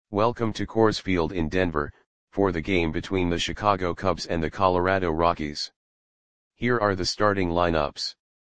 Welcome to Coors Field in Denver, for the game between the Chicago Cubs and the Colorado Rockies. Here are the starting lineups.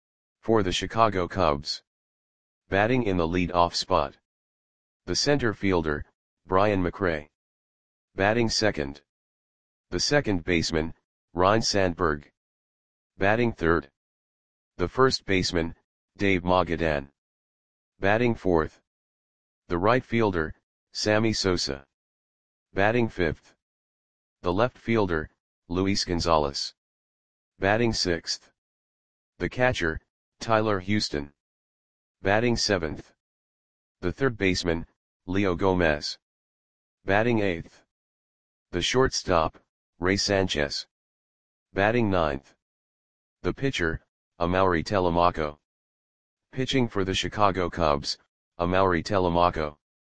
For the Chicago Cubs. Batting in the lead-off spot. The center fielder, Brian McRae. Batting second. The second baseman, Ryne Sandberg. Batting third. The first baseman, Dave Magadan. Batting fourth. The right fielder, Sammy Sosa. Batting fifth. The left fielder, Luis Gonzalez. Batting sixth. The catcher, Tyler Houston. Batting seventh. The third baseman, Leo Gomez. Batting eighth. The shortstop, Ray Sanchez. Batting ninth. The pitcher, Amaury Telemaco. Pitching for the Chicago Cubs, Amaury Telemaco.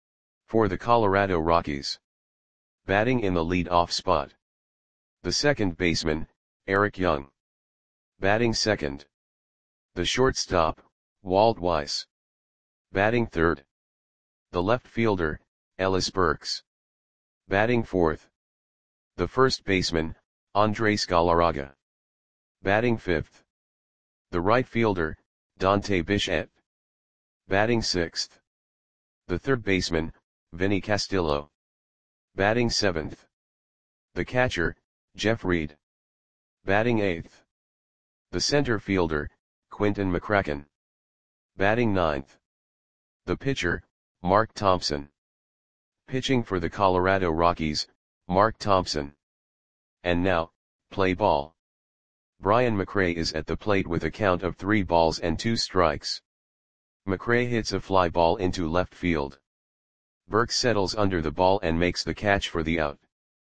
For the Colorado Rockies. Batting in the lead-off spot. The second baseman, Eric Young. Batting second. The shortstop, Walt Weiss. Batting third. The left fielder, Ellis Burks. Batting fourth. The first baseman, Andres Galarraga. Batting fifth. The right fielder, Dante Bichette. Batting sixth. The third baseman, Vinny Castillo. Batting seventh. The catcher, Jeff Reed. Batting eighth. The center fielder, Quinton McCracken. Batting ninth. The pitcher, Mark Thompson. Pitching for the Colorado Rockies, Mark Thompson. And now, play ball. Brian McRae is at the plate with a count of 3 balls and 2 strikes. McRae hits a fly ball into left field. Burks settles under the ball and makes the catch for the out.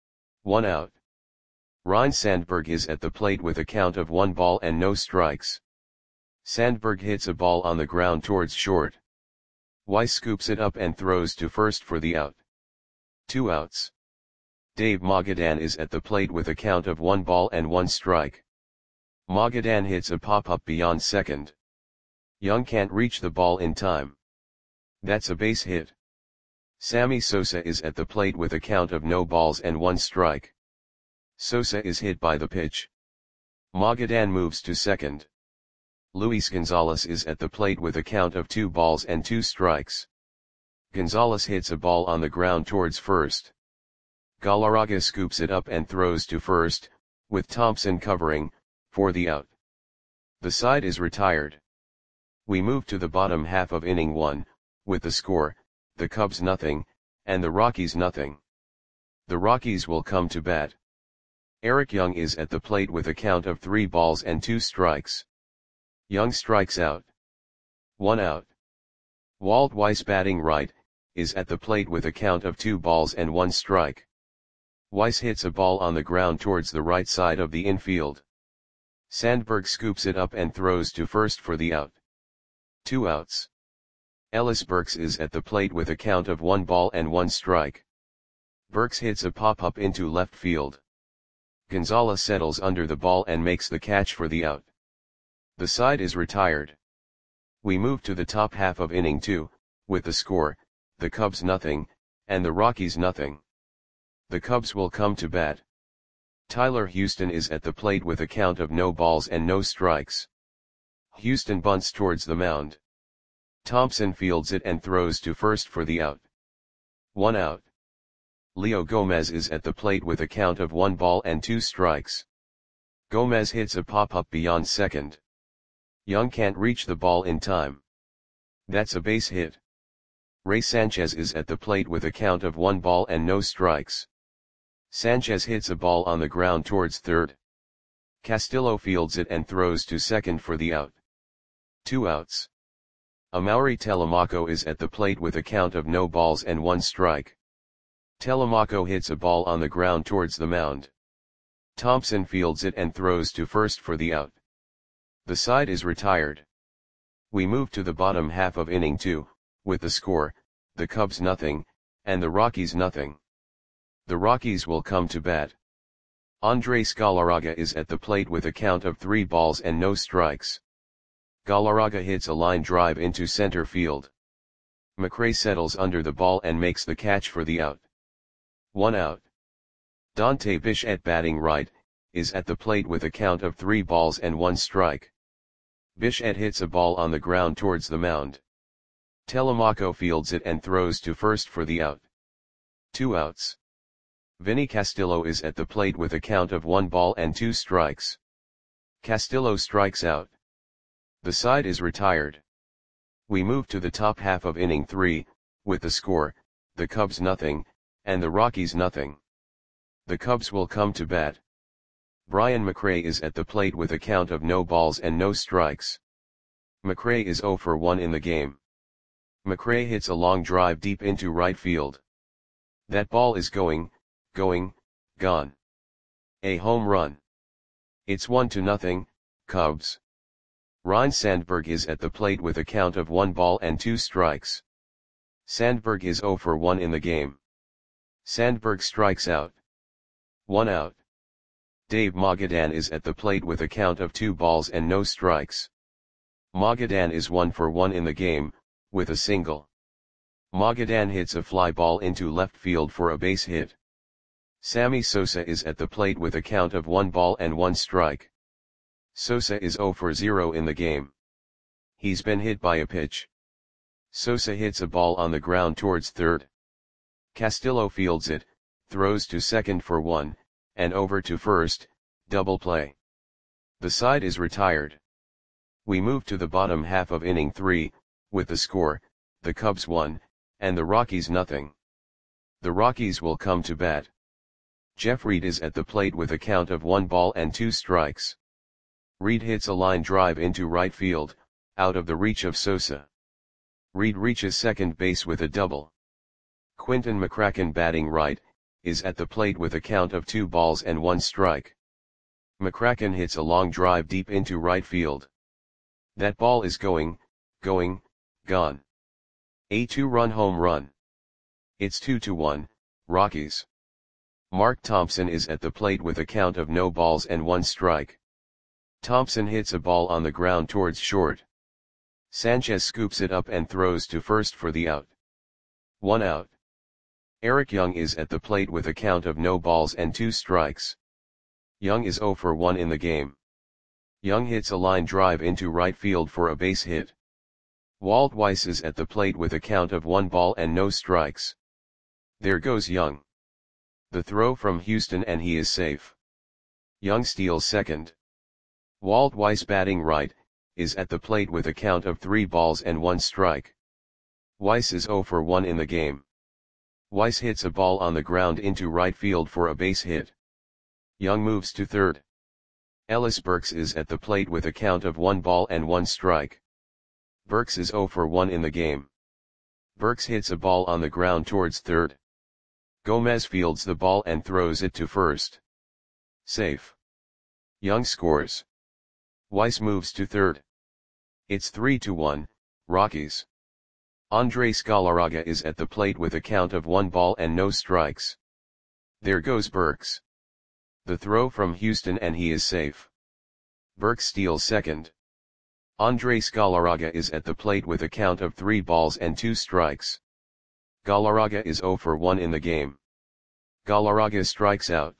1 out. Ryne Sandberg is at the plate with a count of 1 ball and no strikes. Sandberg hits a ball on the ground towards short. Weiss scoops it up and throws to first for the out. 2 outs. Dave Magadan is at the plate with a count of 1 ball and 1 strike. Magadan hits a pop-up beyond second. Young can't reach the ball in time. That's a base hit. Sammy Sosa is at the plate with a count of no balls and 1 strike. Sosa is hit by the pitch. Magadan moves to second. Luis Gonzalez is at the plate with a count of 2 balls and 2 strikes. Gonzalez hits a ball on the ground towards first. Galarraga scoops it up and throws to first, with Thompson covering, for the out. The side is retired. We move to the bottom half of inning 1, with the score, the Cubs nothing, and the Rockies nothing. The Rockies will come to bat. Eric Young is at the plate with a count of 3 balls and 2 strikes. Young strikes out. 1 out. Walt Weiss batting right, is at the plate with a count of 2 balls and 1 strike. Weiss hits a ball on the ground towards the right side of the infield. Sandberg scoops it up and throws to first for the out. 2 outs. Ellis Burks is at the plate with a count of 1 ball and 1 strike. Burks hits a pop-up into left field. Gonzalez settles under the ball and makes the catch for the out. The side is retired. We move to the top half of inning 2, with the score, the Cubs nothing, and the Rockies nothing. The Cubs will come to bat. Tyler Houston is at the plate with a count of no balls and no strikes. Houston bunts towards the mound. Thompson fields it and throws to first for the out. 1 out. Leo Gomez is at the plate with a count of 1 ball and 2 strikes. Gomez hits a pop-up beyond second. Young can't reach the ball in time. That's a base hit. Ray Sanchez is at the plate with a count of 1 ball and no strikes. Sanchez hits a ball on the ground towards third. Castillo fields it and throws to second for the out. 2 outs. Amaury Telemaco is at the plate with a count of no balls and 1 strike. Telemaco hits a ball on the ground towards the mound. Thompson fields it and throws to first for the out. The side is retired. We move to the bottom half of inning 2, with the score, the Cubs nothing, and the Rockies nothing. The Rockies will come to bat. Andres Galarraga is at the plate with a count of 3 balls and no strikes. Galarraga hits a line drive into center field. McRae settles under the ball and makes the catch for the out. 1 out. Dante Bichette batting right, is at the plate with a count of 3 balls and 1 strike. Bichette hits a ball on the ground towards the mound. Telemaco fields it and throws to first for the out. 2 outs. Vinny Castillo is at the plate with a count of 1 ball and 2 strikes. Castillo strikes out. The side is retired. We move to the top half of inning 3, with the score, the Cubs nothing, and the Rockies nothing. The Cubs will come to bat. Brian McRae is at the plate with a count of no balls and no strikes. McRae is 0 for 1 in the game. McRae hits a long drive deep into right field. That ball is going, gone. A home run. It's 1-0, Cubs. Ryne Sandberg is at the plate with a count of 1 ball and 2 strikes. Sandberg is 0 for 1 in the game. Sandberg strikes out. 1 out. Dave Magadan is at the plate with a count of 2 balls and no strikes. Magadan is 1 for 1 in the game, with a single. Magadan hits a fly ball into left field for a base hit. Sammy Sosa is at the plate with a count of 1 ball and 1 strike. Sosa is 0 for 0 in the game. He's been hit by a pitch. Sosa hits a ball on the ground towards third. Castillo fields it, throws to second for 1, and over to first, double play. The side is retired. We move to the bottom half of inning 3, with the score, the Cubs 1, and the Rockies nothing. The Rockies will come to bat. Jeff Reed is at the plate with a count of 1 ball and 2 strikes. Reed hits a line drive into right field, out of the reach of Sosa. Reed reaches second base with a double. Quinton McCracken batting right, is at the plate with a count of 2 balls and 1 strike. McCracken hits a long drive deep into right field. That ball is going, gone. A 2-run home run. It's 2-1, Rockies. Mark Thompson is at the plate with a count of no balls and 1 strike. Thompson hits a ball on the ground towards short. Sanchez scoops it up and throws to first for the out. 1 out. Eric Young is at the plate with a count of no balls and 2 strikes. Young is 0 for 1 in the game. Young hits a line drive into right field for a base hit. Walt Weiss is at the plate with a count of 1 ball and no strikes. There goes Young. The throw from Houston and he is safe. Young steals second. Walt Weiss batting right, is at the plate with a count of 3 balls and 1 strike. Weiss is 0 for 1 in the game. Weiss hits a ball on the ground into right field for a base hit. Young moves to third. Ellis Burks is at the plate with a count of 1 ball and 1 strike. Burks is 0 for 1 in the game. Burks hits a ball on the ground towards third. Gomez fields the ball and throws it to first. Safe. Young scores. Weiss moves to third. It's 3-1, Rockies. Andres Galarraga is at the plate with a count of 1 ball and no strikes. There goes Burks. The throw from Houston and he is safe. Burks steals second. Andres Galarraga is at the plate with a count of 3 balls and 2 strikes. Galarraga is 0 for 1 in the game. Galarraga strikes out.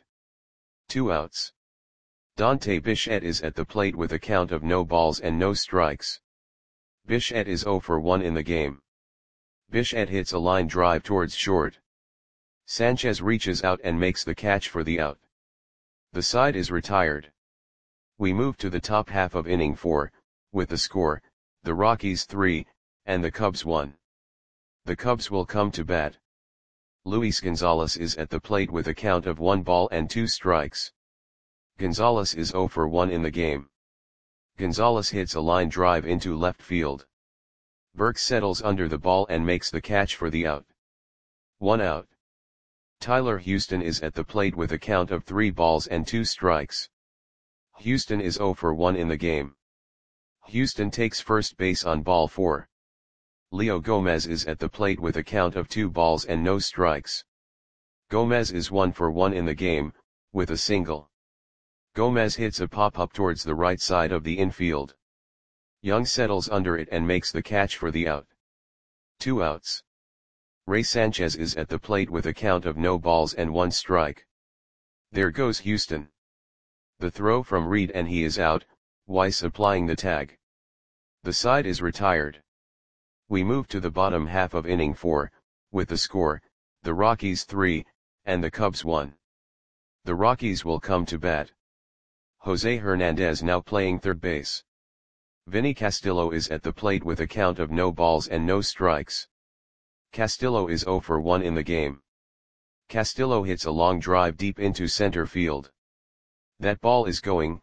2 outs. Dante Bichette is at the plate with a count of no balls and no strikes. Bichette is 0 for 1 in the game. Bichette hits a line drive towards short. Sanchez reaches out and makes the catch for the out. The side is retired. We move to the top half of inning 4, with the score, the Rockies 3, and the Cubs 1. The Cubs will come to bat. Luis Gonzalez is at the plate with a count of 1 ball and 2 strikes. Gonzalez is 0 for 1 in the game. Gonzalez hits a line drive into left field. Burks settles under the ball and makes the catch for the out. 1 out. Tyler Houston is at the plate with a count of 3 balls and 2 strikes. Houston is 0 for 1 in the game. Houston takes first base on ball 4. Leo Gomez is at the plate with a count of 2 balls and no strikes. Gomez is 1 for 1 in the game, with a single. Gomez hits a pop-up towards the right side of the infield. Young settles under it and makes the catch for the out. 2 outs. Ray Sanchez is at the plate with a count of no balls and 1 strike. There goes Houston. The throw from Reed and he is out, Weiss applying the tag. The side is retired. We move to the bottom half of inning 4, with the score, the Rockies 3, and the Cubs 1. The Rockies will come to bat. Jose Hernandez now playing third base. Vinny Castillo is at the plate with a count of no balls and no strikes. Castillo is 0 for 1 in the game. Castillo hits a long drive deep into center field. That ball is going,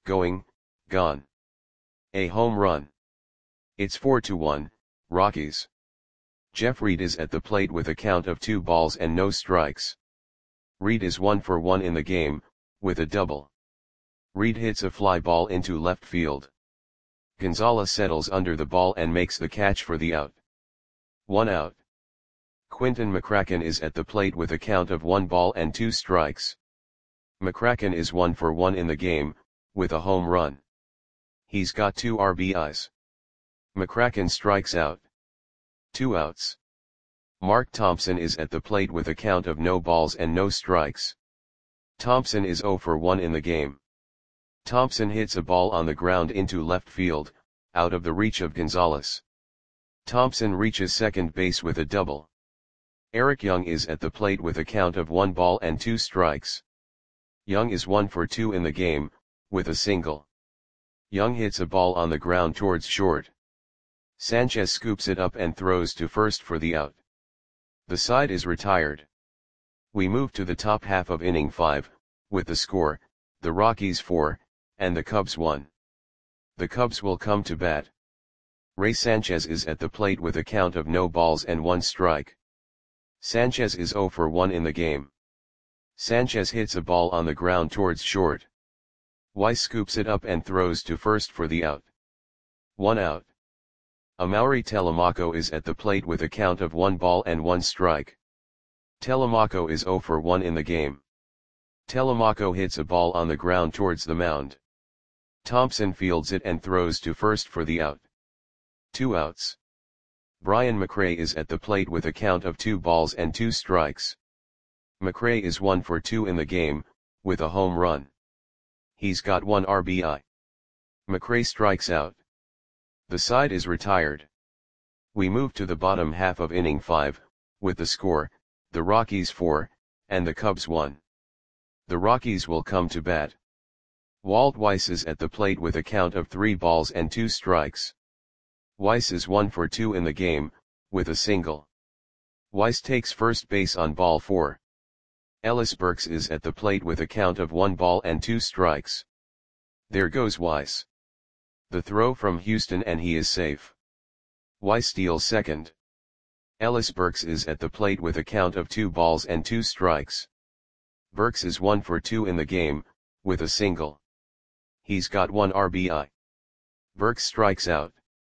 gone. A home run. It's 4-1, Rockies. Jeff Reed is at the plate with a count of 2 balls and no strikes. Reed is 1 for 1 in the game, with a double. Reed hits a fly ball into left field. Gonzalez settles under the ball and makes the catch for the out. 1 out. Quinton McCracken is at the plate with a count of 1 ball and 2 strikes. McCracken is 1 for 1 in the game, with a home run. He's got 2 RBIs. McCracken strikes out. 2 outs. Mark Thompson is at the plate with a count of no balls and no strikes. Thompson is 0 for 1 in the game. Thompson hits a ball on the ground into left field, out of the reach of Gonzalez. Thompson reaches second base with a double. Eric Young is at the plate with a count of 1 ball and 2 strikes. Young is 1 for 2 in the game, with a single. Young hits a ball on the ground towards short. Sanchez scoops it up and throws to first for the out. The side is retired. We move to the top half of inning 5, with the score, the Rockies 4, and the Cubs 1. The Cubs will come to bat. Ray Sanchez is at the plate with a count of no balls and 1 strike. Sanchez is 0 for 1 in the game. Sanchez hits a ball on the ground towards short. Weiss scoops it up and throws to first for the out. 1 out. Amaury Telemaco is at the plate with a count of 1 ball and 1 strike. Telemaco is 0 for 1 in the game. Telemaco hits a ball on the ground towards the mound. Thompson fields it and throws to first for the out. 2 outs. Brian McRae is at the plate with a count of 2 balls and 2 strikes. McRae is 1 for 2 in the game, with a home run. He's got 1 RBI. McRae strikes out. The side is retired. We move to the bottom half of inning 5, with the score, the Rockies 4, and the Cubs 1. The Rockies will come to bat. Walt Weiss is at the plate with a count of 3 balls and 2 strikes. Weiss is 1 for 2 in the game, with a single. Weiss takes first base on ball 4. Ellis Burks is at the plate with a count of 1 ball and 2 strikes. There goes Weiss. The throw from Houston and he is safe. Weiss steals second. Ellis Burks is at the plate with a count of 2 balls and 2 strikes. Burks is 1 for 2 in the game, with a single. He's got 1 RBI. Burks strikes out.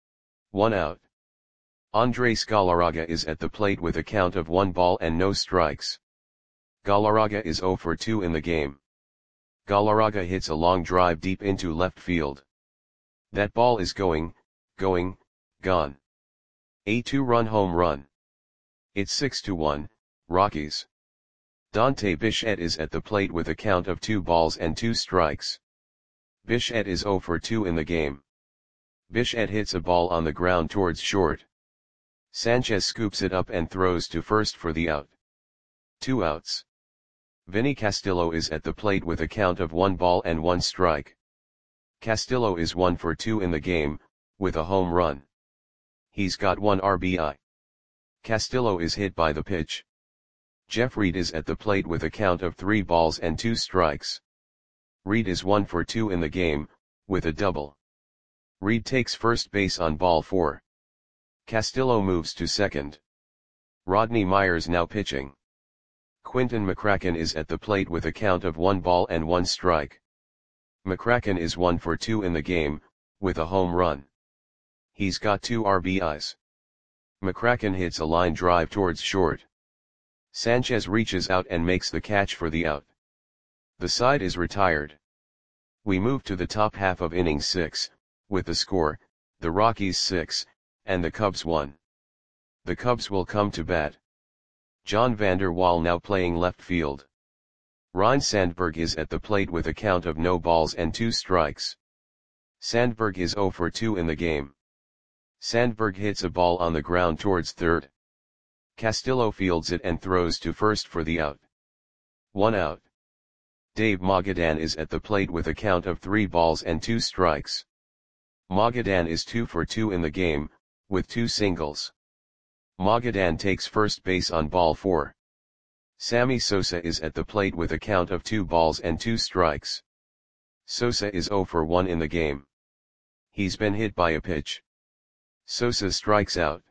1 out. Andres Galarraga is at the plate with a count of 1 ball and no strikes. Galarraga is 0 for 2 in the game. Galarraga hits a long drive deep into left field. That ball is going, gone. A 2-run home run. It's 6-1, Rockies. Dante Bichette is at the plate with a count of 2 balls and 2 strikes. Bichette is 0 for 2 in the game. Bichette hits a ball on the ground towards short. Sanchez scoops it up and throws to first for the out. 2 outs. Vinny Castillo is at the plate with a count of 1 ball and 1 strike. Castillo is 1 for 2 in the game, with a home run. He's got 1 RBI. Castillo is hit by the pitch. Jeff Reed is at the plate with a count of 3 balls and 2 strikes. Reed is 1 for 2 in the game, with a double. Reed takes first base on ball 4. Castillo moves to second. Rodney Myers now pitching. Quinton McCracken is at the plate with a count of 1 ball and 1 strike. McCracken is 1 for 2 in the game, with a home run. He's got 2 RBIs. McCracken hits a line drive towards short. Sanchez reaches out and makes the catch for the out. The side is retired. We move to the top half of inning 6, with the score, the Rockies 6, and the Cubs 1. The Cubs will come to bat. John Vander Wal now playing left field. Ryne Sandberg is at the plate with a count of no balls and 2 strikes. Sandberg is 0 for 2 in the game. Sandberg hits a ball on the ground towards third. Castillo fields it and throws to first for the out. 1 out. Dave Magadan is at the plate with a count of 3 balls and 2 strikes. Magadan is 2 for 2 in the game, with 2 singles. Magadan takes first base on ball 4. Sammy Sosa is at the plate with a count of 2 balls and 2 strikes. Sosa is 0 for 1 in the game. He's been hit by a pitch. Sosa strikes out.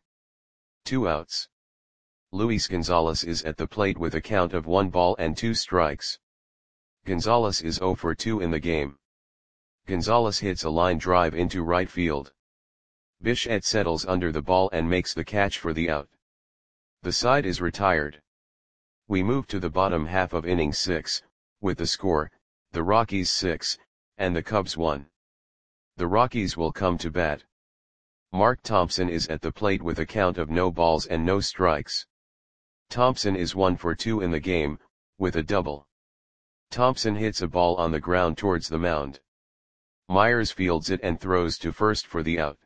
2 outs. Luis Gonzalez is at the plate with a count of 1 ball and 2 strikes. Gonzalez is 0 for 2 in the game. Gonzalez hits a line drive into right field. Bichette settles under the ball and makes the catch for the out. The side is retired. We move to the bottom half of inning 6, with the score, the Rockies 6, and the Cubs 1. The Rockies will come to bat. Mark Thompson is at the plate with a count of no balls and no strikes. Thompson is 1 for 2 in the game, with a double. Thompson hits a ball on the ground towards the mound. Myers fields it and throws to first for the out.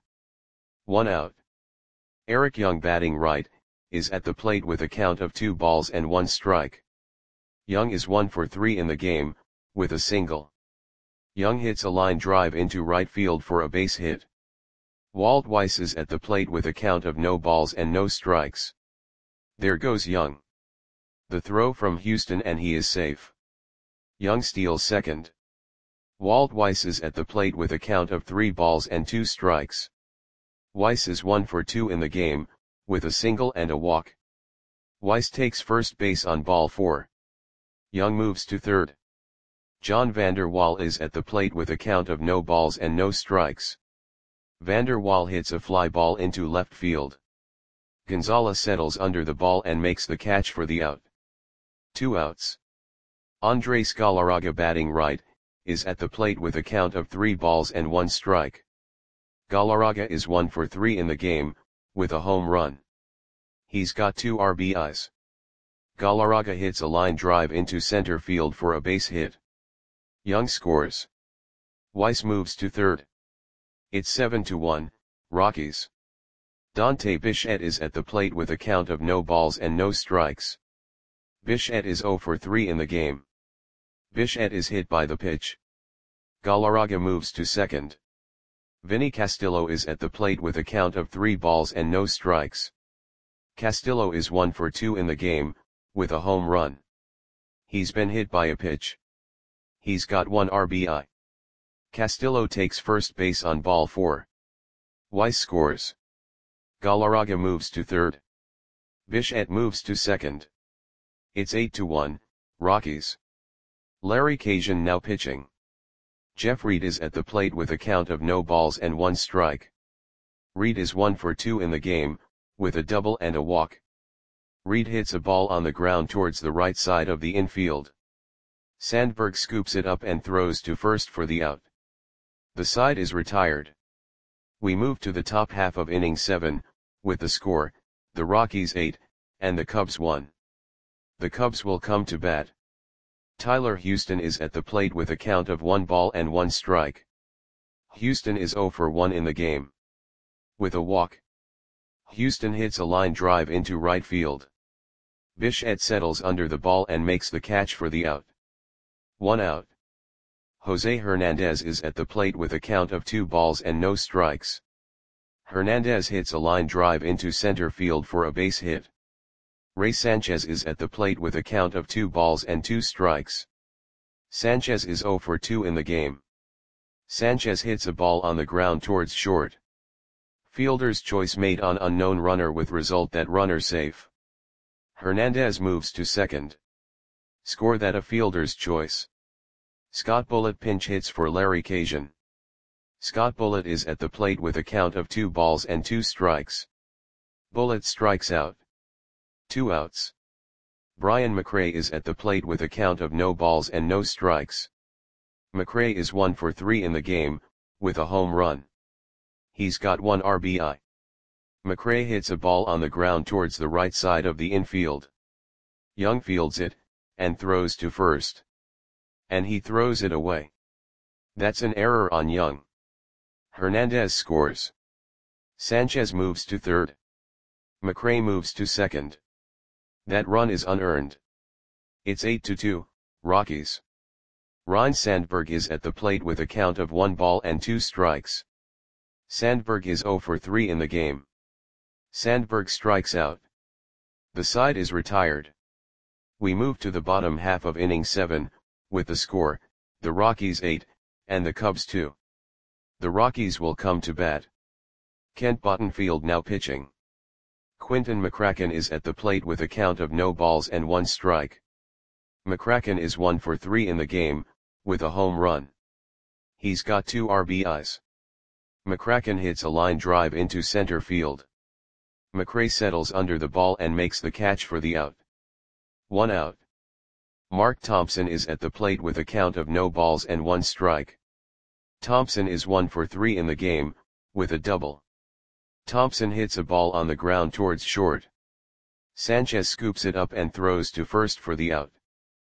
1 out. Eric Young batting right, is at the plate with a count of 2 balls and 1 strike. Young is 1 for 3 in the game, with a single. Young hits a line drive into right field for a base hit. Walt Weiss is at the plate with a count of no balls and no strikes. There goes Young. The throw from Houston and he is safe. Young steals second. Walt Weiss is at the plate with a count of 3 balls and 2 strikes. Weiss is 1 for 2 in the game, with a single and a walk. Weiss takes first base on ball 4. Young moves to third. John Vander Wal is at the plate with a count of no balls and no strikes. Vander Wal hits a fly ball into left field. Gonzalez settles under the ball and makes the catch for the out. 2 outs. Andres Galarraga batting right, is at the plate with a count of 3 balls and 1 strike. Galarraga is 1 for 3 in the game, with a home run. He's got 2 RBIs. Galarraga hits a line drive into center field for a base hit. Young scores. Weiss moves to third. It's 7-1, Rockies. Dante Bichette is at the plate with a count of no balls and no strikes. Bichette is 0 for 3 in the game. Bichette is hit by the pitch. Galarraga moves to second. Vinny Castillo is at the plate with a count of 3 balls and no strikes. Castillo is 1 for 2 in the game, with a home run. He's been hit by a pitch. He's got 1 RBI. Castillo takes first base on ball 4. Weiss scores. Galarraga moves to third. Bichette moves to second. It's 8-1, Rockies. Larry Cajuan now pitching. Jeff Reed is at the plate with a count of no balls and 1 strike. Reed is 1 for 2 in the game, with a double and a walk. Reed hits a ball on the ground towards the right side of the infield. Sandberg scoops it up and throws to first for the out. The side is retired. We move to the top half of inning 7, with the score, the Rockies 8, and the Cubs 1. The Cubs will come to bat. Tyler Houston is at the plate with a count of 1 ball and 1 strike. Houston is 0 for 1 in the game. With a walk. Houston hits a line drive into right field. Bichette settles under the ball and makes the catch for the out. 1 out. Jose Hernandez is at the plate with a count of 2 balls and no strikes. Hernandez hits a line drive into center field for a base hit. Ray Sanchez is at the plate with a count of 2 balls and 2 strikes. Sanchez is 0 for 2 in the game. Sanchez hits a ball on the ground towards short. Fielder's choice made on unknown runner with result that runner safe. Hernandez moves to second. Score that a fielder's choice. Scott Bullitt pinch hits for Larry Cajuan. Scott Bullitt is at the plate with a count of 2 balls and 2 strikes. Bullitt strikes out. 2 outs. Brian McRae is at the plate with a count of no balls and no strikes. McRae is 1 for 3 in the game, with a home run. He's got 1 RBI. McRae hits a ball on the ground towards the right side of the infield. Young fields it, and throws to first. And he throws it away. That's an error on Young. Hernandez scores. Sanchez moves to third. McRae moves to second. That run is unearned. It's 8-2, Rockies. Ryne Sandberg is at the plate with a count of 1 ball and 2 strikes. Sandberg is 0 for 3 in the game. Sandberg strikes out. The side is retired. We move to the bottom half of inning 7, with the score, the Rockies 8, and the Cubs 2. The Rockies will come to bat. Kent Bottenfield now pitching. Quinton McCracken is at the plate with a count of no balls and 1 strike. McCracken is 1 for 3 in the game, with a home run. He's got 2 RBIs. McCracken hits a line drive into center field. McRae settles under the ball and makes the catch for the out. 1 out. Mark Thompson is at the plate with a count of no balls and 1 strike. Thompson is 1 for 3 in the game, with a double. Thompson hits a ball on the ground towards short. Sanchez scoops it up and throws to first for the out.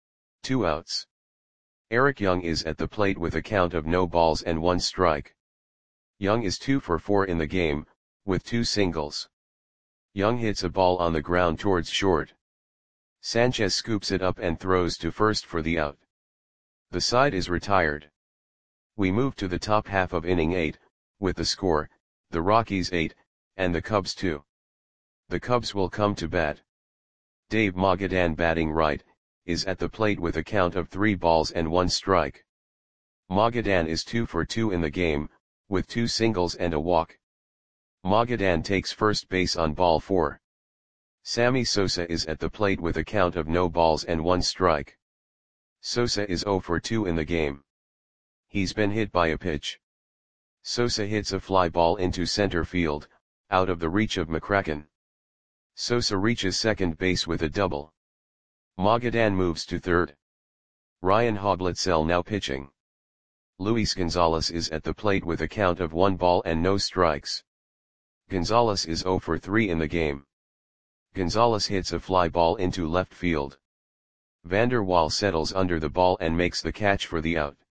2 outs. Eric Young is at the plate with a count of no balls and 1 strike. Young is 2 for 4 in the game, with 2 singles. Young hits a ball on the ground towards short. Sanchez scoops it up and throws to first for the out. The side is retired. We move to the top half of inning 8, with the score, the Rockies 8, and the Cubs 2. The Cubs will come to bat. Dave Magadan, batting right, is at the plate with a count of 3 balls and 1 strike. Magadan is 2 for 2 in the game, with 2 singles and a walk. Magadan takes first base on ball 4. Sammy Sosa is at the plate with a count of no balls and 1 strike. Sosa is 0 for 2 in the game. He's been hit by a pitch. Sosa hits a fly ball into center field, out of the reach of McCracken. Sosa reaches second base with a double. Magadan moves to third. Ryan Hoglitzel now pitching. Luis Gonzalez is at the plate with a count of 1 ball and no strikes. Gonzalez is 0 for 3 in the game. Gonzalez hits a fly ball into left field. Vander Waal settles under the ball and makes the catch for the out.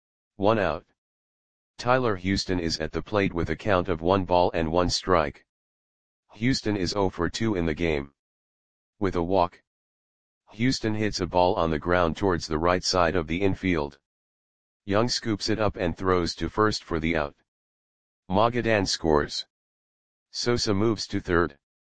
1 out. Tyler Houston is at the plate with a count of 1 ball and 1 strike. Houston is 0 for 2 in the game. With a walk. Houston hits a ball on the ground towards the right side of the infield. Young scoops it up and throws to first for the out. Magadan scores. Sosa moves to third.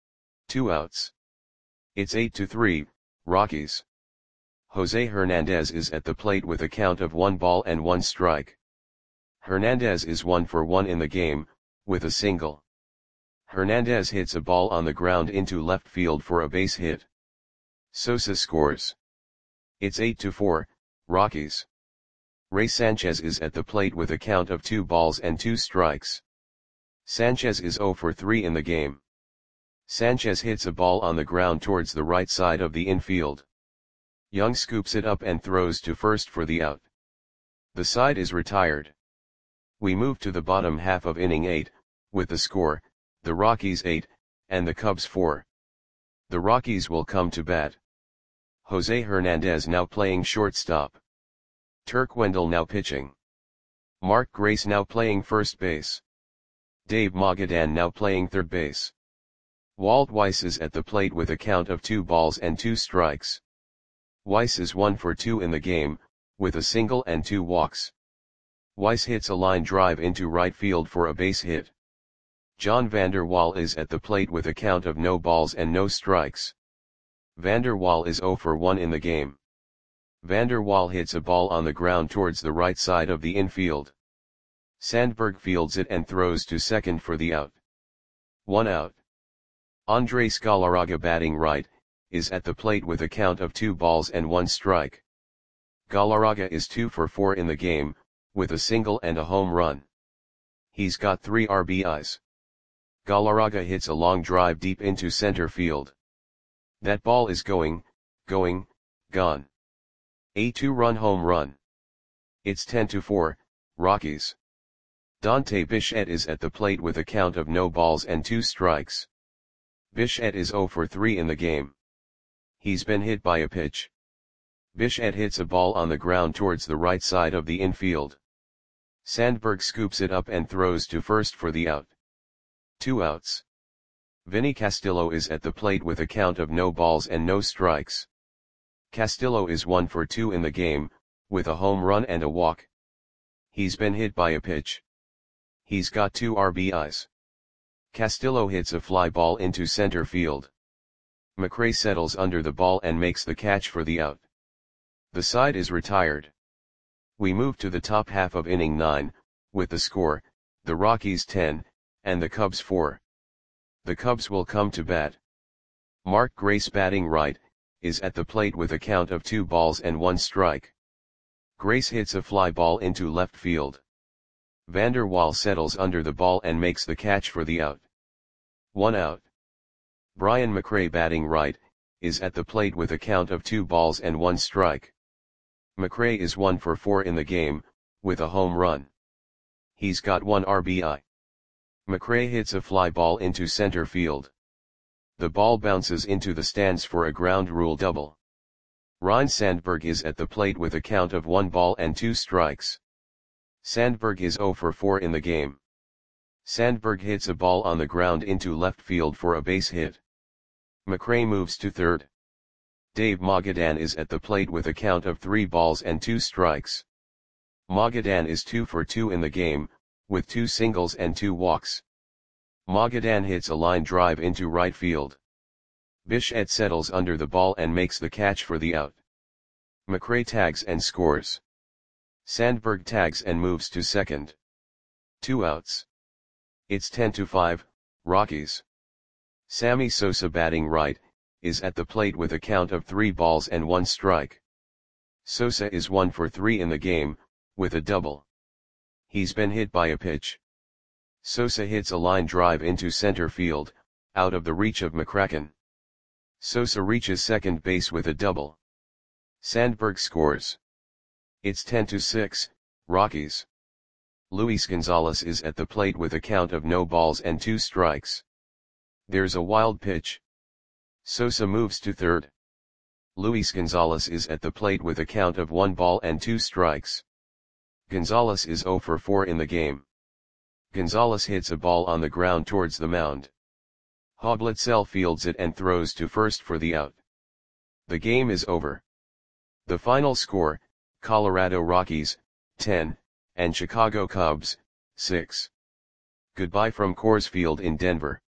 2 outs. It's 8-3, Rockies. Jose Hernandez is at the plate with a count of 1 ball and 1 strike. Hernandez is 1 for 1 in the game, with a single. Hernandez hits a ball on the ground into left field for a base hit. Sosa scores. It's 8-4, Rockies. Ray Sanchez is at the plate with a count of 2 balls and 2 strikes. Sanchez is 0 for 3 in the game. Sanchez hits a ball on the ground towards the right side of the infield. Young scoops it up and throws to first for the out. The side is retired. We move to the bottom half of inning 8, with the score, the Rockies 8, and the Cubs 4. The Rockies will come to bat. Jose Hernandez now playing shortstop. Turk Wendell now pitching. Mark Grace now playing first base. Dave Magadan now playing third base. Walt Weiss is at the plate with a count of 2 balls and 2 strikes. Weiss is 1 for 2 in the game, with a single and 2 walks. Weiss hits a line drive into right field for a base hit. John Vander Waal is at the plate with a count of no balls and no strikes. Vander Waal is 0 for 1 in the game. Vander Waal hits a ball on the ground towards the right side of the infield. Sandberg fields it and throws to second for the out. 1 out. Andres Galarraga, batting right, is at the plate with a count of 2 balls and 1 strike. Galarraga is 2 for 4 in the game, with a single and a home run. He's got 3 RBIs. Galarraga hits a long drive deep into center field. That ball is going, gone. A 2-run home run. It's 10-4, Rockies. Dante Bichette is at the plate with a count of no balls and 2 strikes. Bichette is 0 for 3 in the game. He's been hit by a pitch. Bichette hits a ball on the ground towards the right side of the infield. Sandberg scoops it up and throws to first for the out. 2 outs. Vinny Castillo is at the plate with a count of no balls and no strikes. Castillo is 1 for 2 in the game, with a home run and a walk. He's been hit by a pitch. He's got 2 RBIs. Castillo hits a fly ball into center field. McRae settles under the ball and makes the catch for the out. The side is retired. We move to the top half of inning 9, with the score, the Rockies 10, and the Cubs 4. The Cubs will come to bat. Mark Grace, batting right, is at the plate with a count of 2 balls and 1 strike. Grace hits a fly ball into left field. Vander Waal settles under the ball and makes the catch for the out. 1 out. Brian McRae, batting right, is at the plate with a count of 2 balls and 1 strike. McRae is 1 for 4 in the game, with a home run. He's got 1 RBI. McRae hits a fly ball into center field. The ball bounces into the stands for a ground rule double. Ryne Sandberg is at the plate with a count of 1 ball and 2 strikes. Sandberg is 0 for 4 in the game. Sandberg hits a ball on the ground into left field for a base hit. McRae moves to third. Dave Magadan is at the plate with a count of 3 balls and 2 strikes. Magadan is 2 for 2 in the game, with 2 singles and 2 walks. Magadan hits a line drive into right field. Bichette settles under the ball and makes the catch for the out. McRae tags and scores. Sandberg tags and moves to second. 2 outs. It's 10-5, Rockies. Sammy Sosa, batting right, is at the plate with a count of 3 balls and 1 strike. Sosa is 1 for 3 in the game, with a double. He's been hit by a pitch. Sosa hits a line drive into center field, out of the reach of McCracken. Sosa reaches second base with a double. Sandberg scores. It's 10-6, Rockies. Luis Gonzalez is at the plate with a count of no balls and 2 strikes. There's a wild pitch. Sosa moves to third. Luis Gonzalez is at the plate with a count of 1 ball and 2 strikes. Gonzalez is 0 for 4 in the game. Gonzalez hits a ball on the ground towards the mound. Hoblitzell fields it and throws to first for the out. The game is over. The final score, Colorado Rockies, 10, and Chicago Cubs, 6. Goodbye from Coors Field in Denver.